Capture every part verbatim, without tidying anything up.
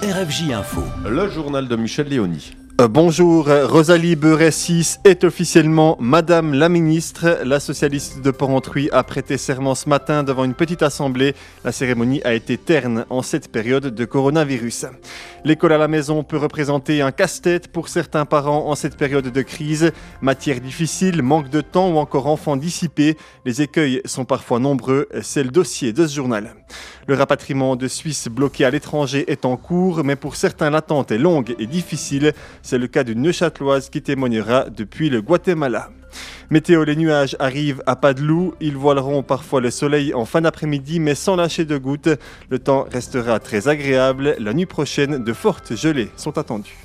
R F J Info. Le journal de Michel Léoni. Euh, bonjour, Rosalie Beressis est officiellement Madame la Ministre. La socialiste de Porrentruy a prêté serment ce matin devant une petite assemblée. La cérémonie a été terne en cette période de coronavirus. L'école à la maison peut représenter un casse-tête pour certains parents en cette période de crise. Matière difficile, manque de temps ou encore enfants dissipés. Les écueils sont parfois nombreux. C'est le dossier de ce journal. Le rapatriement de Suisses bloqués à l'étranger est en cours, mais pour certains l'attente est longue et difficile. C'est le cas d'une Neuchâteloise qui témoignera depuis le Guatemala. Météo, les nuages arrivent à pas de loup. Ils voileront parfois le soleil en fin d'après-midi, mais sans lâcher de gouttes. Le temps restera très agréable. La nuit prochaine, de fortes gelées sont attendues.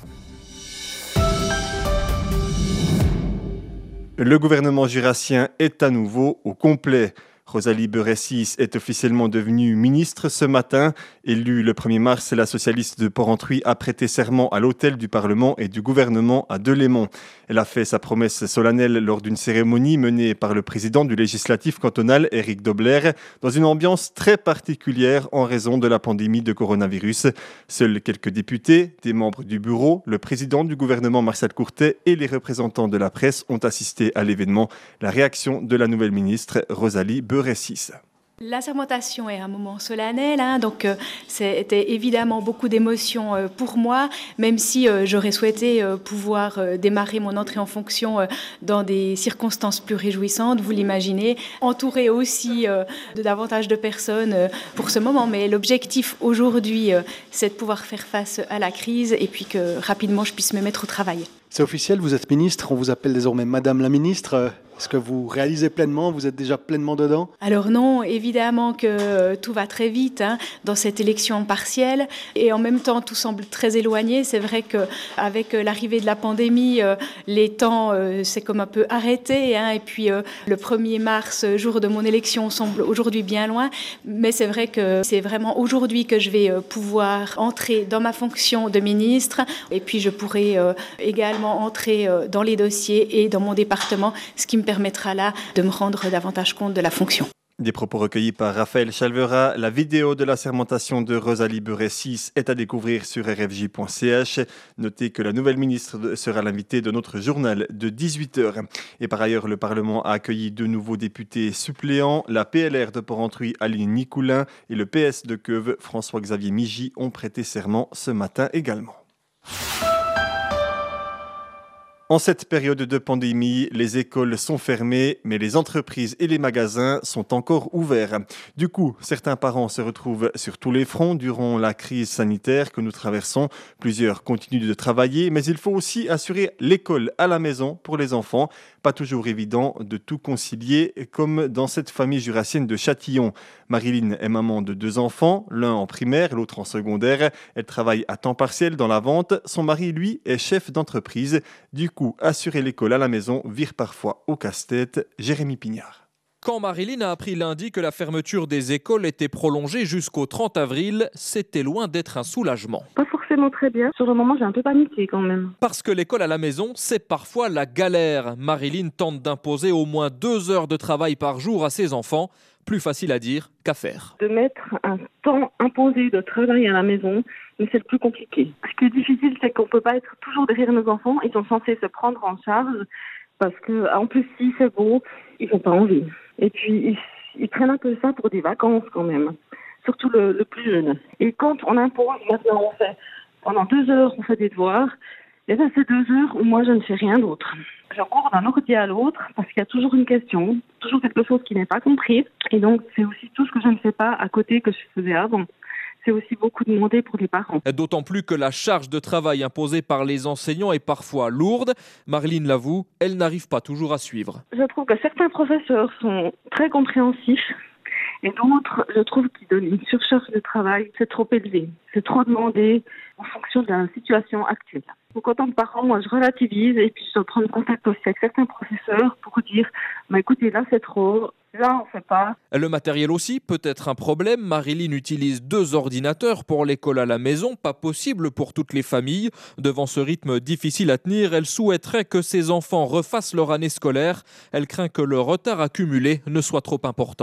Le gouvernement jurassien est à nouveau au complet. Rosalie Beressis est officiellement devenue ministre ce matin. Élue le premier mars, la socialiste de Porrentruy a prêté serment à l'hôtel du Parlement et du gouvernement à Delémont. Elle a fait sa promesse solennelle lors d'une cérémonie menée par le président du législatif cantonal, Éric Dobler, dans une ambiance très particulière en raison de la pandémie de coronavirus. Seuls quelques députés, des membres du bureau, le président du gouvernement Marcel Courtet et les représentants de la presse ont assisté à l'événement. La réaction de la nouvelle ministre, Rosalie Beressis. La sermentation est un moment solennel, hein, donc euh, c'était évidemment beaucoup d'émotions euh, pour moi, même si euh, j'aurais souhaité euh, pouvoir euh, démarrer mon entrée en fonction euh, dans des circonstances plus réjouissantes, vous l'imaginez, entourée aussi euh, de davantage de personnes euh, pour ce moment. Mais l'objectif aujourd'hui, euh, c'est de pouvoir faire face à la crise et puis que rapidement je puisse me mettre au travail. C'est officiel, vous êtes ministre, on vous appelle désormais Madame la Ministre. Est-ce que vous réalisez pleinement, vous êtes déjà pleinement dedans ? Alors non, évidemment que euh, tout va très vite hein, dans cette élection partielle et en même temps tout semble très éloigné. C'est vrai qu'avec euh, l'arrivée de la pandémie, euh, les temps euh, c'est comme un peu arrêté hein, et puis euh, le premier mars, jour de mon élection, semble aujourd'hui bien loin. Mais c'est vrai que c'est vraiment aujourd'hui que je vais euh, pouvoir entrer dans ma fonction de ministre et puis je pourrai euh, également entrer euh, dans les dossiers et dans mon département, ce qui me permettra là de me rendre davantage compte de la fonction. Des propos recueillis par Raphaël Chalvera. La vidéo de la sermentation de Rosalie Beressis est à découvrir sur r f j point c h. Notez que la nouvelle ministre sera l'invitée de notre journal de dix-huit heures. Et par ailleurs, le Parlement a accueilli deux nouveaux députés suppléants. La P L R de Porrentruy, Aline Nicoulin, et le P S de Queuve, François-Xavier Migy, ont prêté serment ce matin également. En cette période de pandémie, les écoles sont fermées, mais les entreprises et les magasins sont encore ouverts. Du coup, certains parents se retrouvent sur tous les fronts durant la crise sanitaire que nous traversons. Plusieurs continuent de travailler, mais il faut aussi assurer l'école à la maison pour les enfants. Pas toujours évident de tout concilier, comme dans cette famille jurassienne de Châtillon. Marilyn est maman de deux enfants, l'un en primaire, l'autre en secondaire. Elle travaille à temps partiel dans la vente. Son mari, lui, est chef d'entreprise. Du coup, assurer l'école à la maison vire parfois au casse-tête. Jérémy Pignard. Quand Marilyn a appris lundi que la fermeture des écoles était prolongée jusqu'au trente avril, c'était loin d'être un soulagement. Pas forcément très bien. Sur le moment, j'ai un peu paniqué quand même. Parce que l'école à la maison, c'est parfois la galère. Marilyn tente d'imposer au moins deux heures de travail par jour à ses enfants. Plus facile à dire qu'à faire. De mettre un temps imposé de travail à la maison, mais c'est le plus compliqué. Ce qui est difficile, c'est qu'on ne peut pas être toujours derrière nos enfants. Ils sont censés se prendre en charge parce que, en plus, si c'est beau, ils n'ont pas envie. Et puis, ils, ils prennent un peu ça pour des vacances quand même, surtout le, le plus jeune. Et quand on impose, maintenant on fait, pendant deux heures, on fait des devoirs, et bien c'est deux heures où moi je ne fais rien d'autre. Je cours d'un ordi à l'autre parce qu'il y a toujours une question, toujours quelque chose qui n'est pas compris. Et donc c'est aussi tout ce que je ne fais pas à côté que je faisais avant. C'est aussi beaucoup demandé pour les parents. D'autant plus que la charge de travail imposée par les enseignants est parfois lourde. Marilyn l'avoue, elle n'arrive pas toujours à suivre. Je trouve que certains professeurs sont très compréhensifs et d'autres, je trouve qu'ils donnent une surcharge de travail. C'est trop élevé, c'est trop demandé en fonction de la situation actuelle. Donc en tant que parent, moi je relativise et puis je dois prendre contact aussi avec certains professeurs pour dire bah, « écoutez, là c'est trop ». Là, on ne fait pas. Le matériel aussi peut être un problème. Marilyn utilise deux ordinateurs pour l'école à la maison. Pas possible pour toutes les familles. Devant ce rythme difficile à tenir, elle souhaiterait que ses enfants refassent leur année scolaire. Elle craint que le retard accumulé ne soit trop important.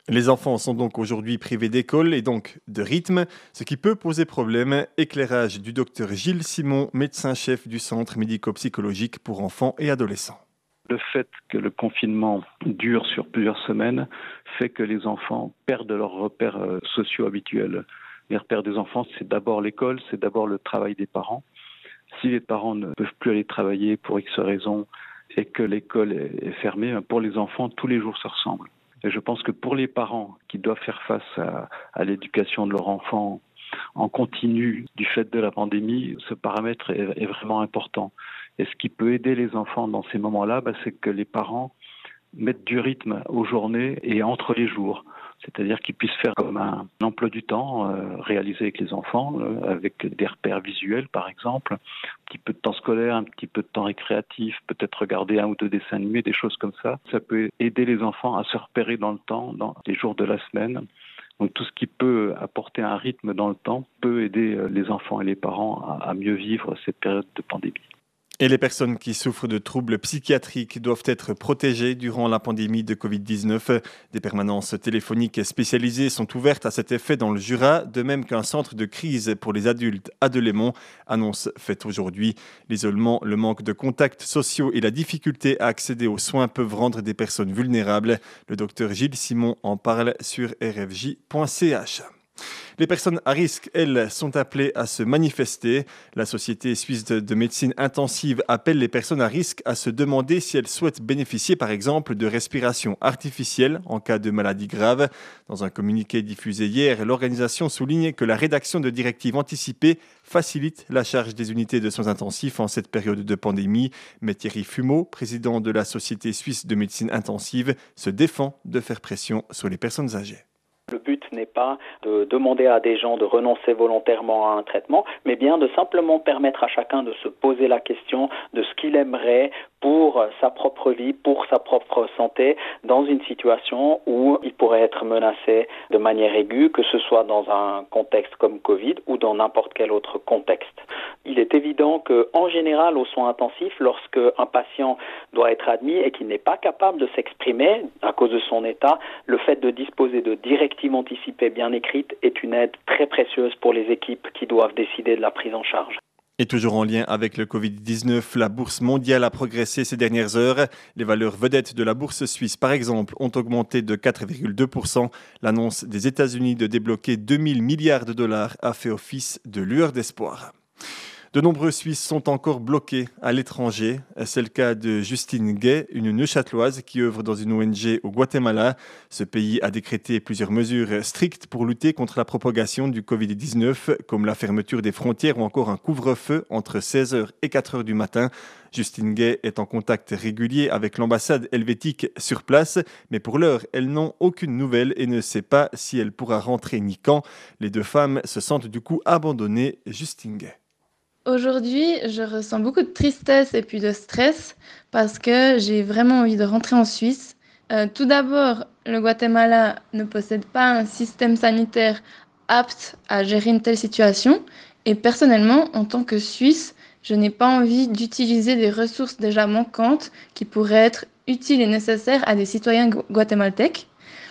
Les enfants sont donc aujourd'hui privés d'école et donc de rythme, ce qui peut poser problème. Éclairage du docteur Gilles Simon, médecin-chef du centre médico-psychologique pour enfants et adolescents. Le fait que le confinement dure sur plusieurs semaines fait que les enfants perdent leurs repères sociaux habituels. Les repères des enfants, c'est d'abord l'école, c'est d'abord le travail des parents. Si les parents ne peuvent plus aller travailler pour X raisons et que l'école est fermée, pour les enfants, tous les jours se ressemblent. Et je pense que pour les parents qui doivent faire face à, à l'éducation de leur enfant en continu du fait de la pandémie, ce paramètre est, est vraiment important. Et ce qui peut aider les enfants dans ces moments-là, bah, c'est que les parents mettent du rythme aux journées et entre les jours. C'est-à-dire qu'ils puissent faire comme un emploi du temps euh, réalisé avec les enfants, euh, avec des repères visuels par exemple, un petit peu de temps scolaire, un petit peu de temps récréatif, peut-être regarder un ou deux dessins animés, des choses comme ça. Ça peut aider les enfants à se repérer dans le temps, dans les jours de la semaine. Donc tout ce qui peut apporter un rythme dans le temps peut aider les enfants et les parents à, à mieux vivre cette période de pandémie. Et les personnes qui souffrent de troubles psychiatriques doivent être protégées durant la pandémie de covid dix-neuf. Des permanences téléphoniques spécialisées sont ouvertes à cet effet dans le Jura, de même qu'un centre de crise pour les adultes à Delémont. Annonce faite aujourd'hui. L'isolement, le manque de contacts sociaux et la difficulté à accéder aux soins peuvent rendre des personnes vulnérables. Le docteur Gilles Simon en parle sur r f j point c h. Les personnes à risque, elles, sont appelées à se manifester. La Société suisse de médecine intensive appelle les personnes à risque à se demander si elles souhaitent bénéficier, par exemple, de respiration artificielle en cas de maladie grave. Dans un communiqué diffusé hier, l'organisation souligne que la rédaction de directives anticipées facilite la charge des unités de soins intensifs en cette période de pandémie. Mais Thierry Fumeau, président de la Société suisse de médecine intensive, se défend de faire pression sur les personnes âgées. Le but n'est pas de demander à des gens de renoncer volontairement à un traitement, mais bien de simplement permettre à chacun de se poser la question de ce qu'il aimerait pour sa propre vie, pour sa propre santé, dans une situation où il pourrait être menacé de manière aiguë, que ce soit dans un contexte comme Covid ou dans n'importe quel autre contexte. Il est évident qu'en général, aux soins intensifs, lorsque un patient doit être admis et qu'il n'est pas capable de s'exprimer à cause de son état, le fait de disposer de directives anticipées bien écrites est une aide très précieuse pour les équipes qui doivent décider de la prise en charge. Et toujours en lien avec le covid dix-neuf, la bourse mondiale a progressé ces dernières heures. Les valeurs vedettes de la bourse suisse, par exemple, ont augmenté de quatre virgule deux pour cent. L'annonce des États-Unis de débloquer deux mille milliards de dollars a fait office de lueur d'espoir. De nombreux Suisses sont encore bloqués à l'étranger. C'est le cas de Justine Gay, une Neuchâteloise qui œuvre dans une O N G au Guatemala. Ce pays a décrété plusieurs mesures strictes pour lutter contre la propagation du covid dix-neuf, comme la fermeture des frontières ou encore un couvre-feu entre seize heures et quatre heures du matin. Justine Gay est en contact régulier avec l'ambassade helvétique sur place, mais pour l'heure, elles n'ont aucune nouvelle et ne sait pas si elle pourra rentrer ni quand. Les deux femmes se sentent du coup abandonnées. Justine Gay. Aujourd'hui, je ressens beaucoup de tristesse et puis de stress parce que j'ai vraiment envie de rentrer en Suisse. Euh, tout d'abord, le Guatemala ne possède pas un système sanitaire apte à gérer une telle situation. Et personnellement, en tant que Suisse, je n'ai pas envie d'utiliser des ressources déjà manquantes qui pourraient être utiles et nécessaires à des citoyens gu- guatémaltèques.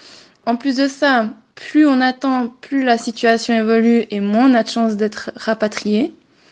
En plus de ça, plus on attend, plus la situation évolue et moins on a de chances d'être rapatrié.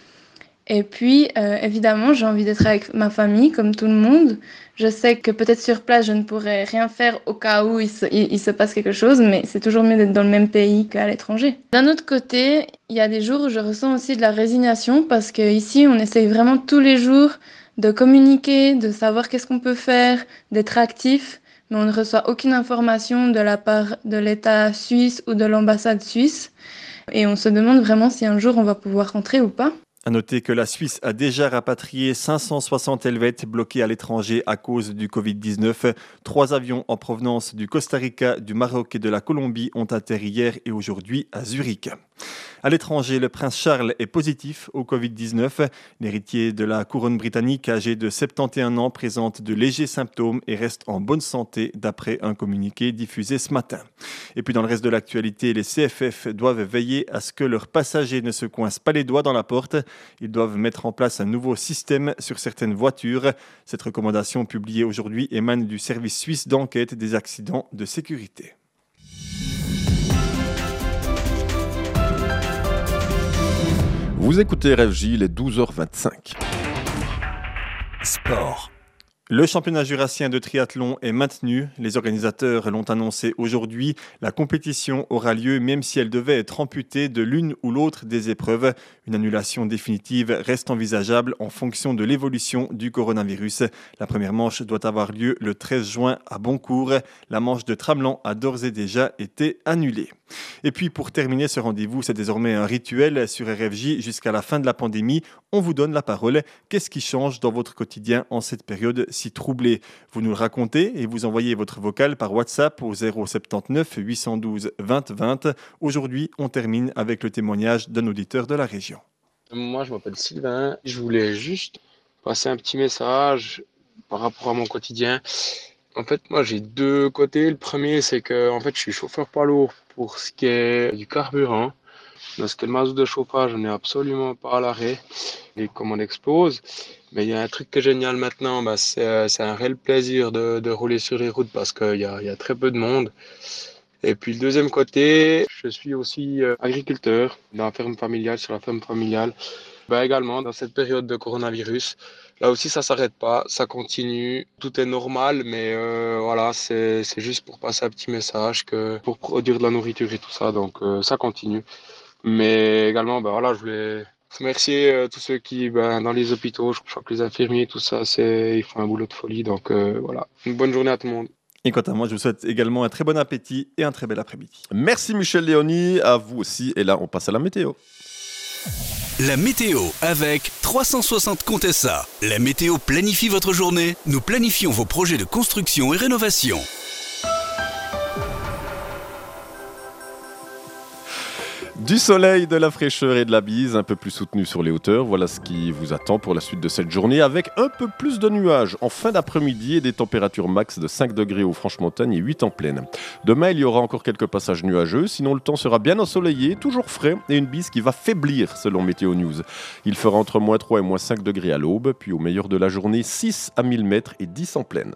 Et puis, euh, évidemment, j'ai envie d'être avec ma famille, comme tout le monde. Je sais que peut-être sur place, je ne pourrais rien faire au cas où il se, il, il se passe quelque chose, mais c'est toujours mieux d'être dans le même pays qu'à l'étranger. D'un autre côté, il y a des jours où je ressens aussi de la résignation, parce qu'ici, on essaye vraiment tous les jours de communiquer, de savoir qu'est-ce qu'on peut faire, d'être actif, mais on ne reçoit aucune information de la part de l'État suisse ou de l'ambassade suisse. Et on se demande vraiment si un jour on va pouvoir rentrer ou pas. À noter que la Suisse a déjà rapatrié cinq cent soixante Helvètes bloqués à l'étranger à cause du covid dix-neuf. Trois avions en provenance du Costa Rica, du Maroc et de la Colombie ont atterri hier et aujourd'hui à Zurich. À l'étranger, le prince Charles est positif au covid dix-neuf. L'héritier de la couronne britannique, âgé de soixante et un ans, présente de légers symptômes et reste en bonne santé, d'après un communiqué diffusé ce matin. Et puis dans le reste de l'actualité, les C F F doivent veiller à ce que leurs passagers ne se coincent pas les doigts dans la porte. Ils doivent mettre en place un nouveau système sur certaines voitures. Cette recommandation publiée aujourd'hui émane du service suisse d'enquête des accidents de sécurité. Vous écoutez R F J, il est douze heures vingt-cinq. Sport. Le championnat jurassien de triathlon est maintenu. Les organisateurs l'ont annoncé aujourd'hui. La compétition aura lieu même si elle devait être amputée de l'une ou l'autre des épreuves. Une annulation définitive reste envisageable en fonction de l'évolution du coronavirus. La première manche doit avoir lieu le treize juin à Boncourt. La manche de Tramelan a d'ores et déjà été annulée. Et puis pour terminer ce rendez-vous, c'est désormais un rituel sur R F J jusqu'à la fin de la pandémie. On vous donne la parole. Qu'est-ce qui change dans votre quotidien en cette période si troublée? Vous nous le racontez et vous envoyez votre vocal par WhatsApp au zéro soixante-dix-neuf huit cent douze vingt vingt. Aujourd'hui, on termine avec le témoignage d'un auditeur de la région. Moi, je m'appelle Sylvain. Je voulais juste passer un petit message par rapport à mon quotidien. En fait, moi, j'ai deux côtés. Le premier, c'est que en fait, je suis chauffeur poids lourd pour ce qui est du carburant. Dans ce qui est le mazout de chauffage, on n'est absolument pas à l'arrêt. Les commandes explosent. Mais il y a un truc qui est génial maintenant, bah, c'est, c'est un réel plaisir de, de rouler sur les routes parce qu'il y a, il y a très peu de monde. Et puis le deuxième côté, je suis aussi euh, agriculteur dans la ferme familiale, sur la ferme familiale. Bah, également, dans cette période de coronavirus, là aussi ça ne s'arrête pas, ça continue. Tout est normal, mais euh, voilà, c'est, c'est juste pour passer un petit message que pour produire de la nourriture et tout ça, donc euh, ça continue. Mais également, bah, voilà, je voulais remercier euh, tous ceux qui, ben, dans les hôpitaux, je crois que les infirmiers, tout ça, c'est, ils font un boulot de folie. Donc euh, voilà, une bonne journée à tout le monde. Et quant à moi, je vous souhaite également un très bon appétit et un très bel après-midi. Merci Michel Léoni, à vous aussi. Et là, on passe à la météo. La météo avec trois cent soixante Contessa. La météo planifie votre journée. Nous planifions vos projets de construction et rénovation. Du soleil, de la fraîcheur et de la bise, un peu plus soutenu sur les hauteurs. Voilà ce qui vous attend pour la suite de cette journée, avec un peu plus de nuages en fin d'après-midi et des températures max de cinq degrés aux Franches-Montagnes et huit en plaine. Demain, il y aura encore quelques passages nuageux, sinon le temps sera bien ensoleillé, toujours frais, et une bise qui va faiblir selon Météo News. Il fera entre moins trois et moins cinq degrés à l'aube, puis au meilleur de la journée, six à mille mètres et dix en plaine.